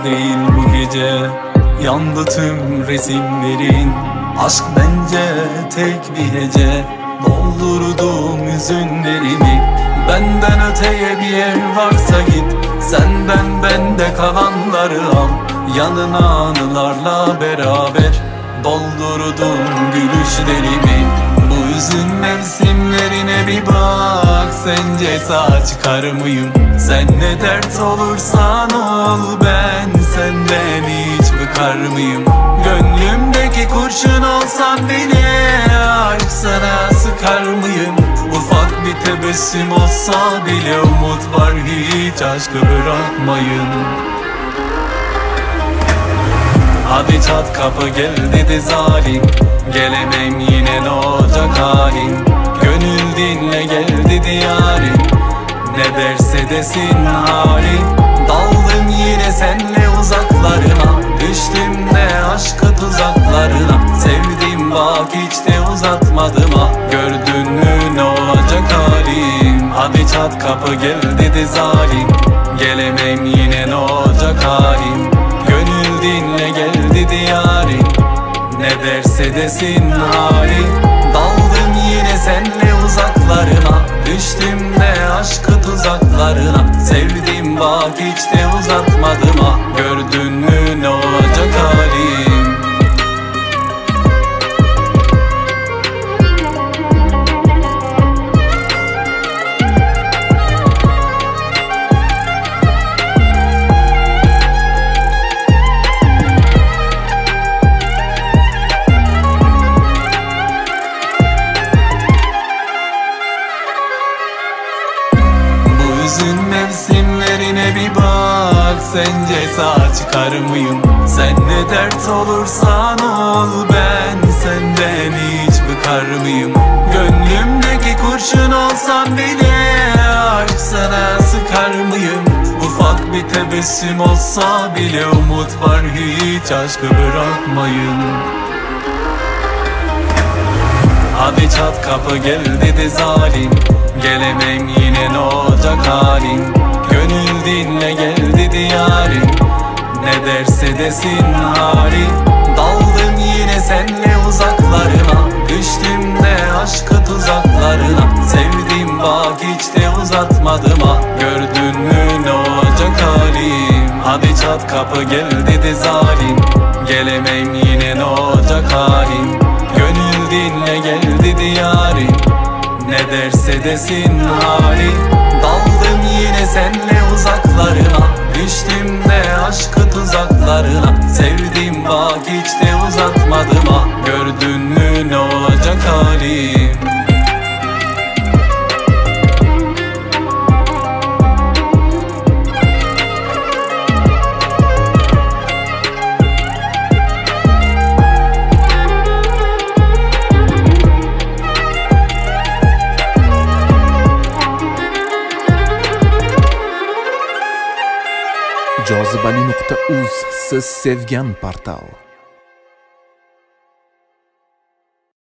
rüya değil bu gece. Yandı tüm resimlerin, aşk bence tek bir hece. Doldurdum hüzünlerimi, benden öteye bir yer varsa git. Senden bende kalanları al, yanına anılarla beraber. Doldurdum gülüşlerimi, bu hüzün mevsimlerine bir bak. Sence sağ çıkar mıyım? Sen ne dert olursan ol, ben senden hiç bıkar mıyım? Gönlümdeki kurşun olsan bile aşk sana sıkar mıyım? Ufak bir tebessüm olsa bile umut var, hiç aşkı bırakmayın. Hadi çat kapı gel dedi zalim, gelemem yine ne olacak halin? Gönül dinle gel dedi yarim, ne derse desin halim. Daldım yine senle uzaklarına, düştüm de aşkı tuzaklarına. Sevdim bak hiç de uzatmadım ha, gördün mü ne olacak halim? Hadi çat kapı gel dedi zalim, gelemem yine ne olacak halim? Gönül dinle gel dedi yarim, ne derse desin halim. Daldım yine senle uzaklarına, düştüm de aşkı tuzaklarına. Sevdim bak hiç de uzatmadım ha, gördün mü ne olacak halim? Hüzün mevsimlerine bir bak, sence sağ çıkar mıyım? Sen ne dert olursan ol, ben senden hiç bıkar mıyım? Gönlümdeki kurşun olsan bile aşk sana sıkar mıyım? Ufak bir tebessüm olsa bile umut var, hiç aşkı bırakmayın. Hadi çat kapı gel dedi zalim, gelemem yine ne olacak halim? Gönül dinle gel dedi yarim, ne derse desin halim. Daldım yine senle uzaklarına, düştüm de aşkı tuzaklarına. Sevdim bak hiç de uzatmadım ha, gördün mü ne olacak halim? Hadi çat kapı gel dedi zalim, gelemem yine ne olacak halim? Gönül dinle gel dedi yarim, ne derse desin halim. Daldım yine senle uzaklarına, düştüm de aşkı tuzaklarına. Sevdim bak hiç de uzatmadım ha, gördün mü ne olacak halim? Jozibali.uz siz sevgan portal.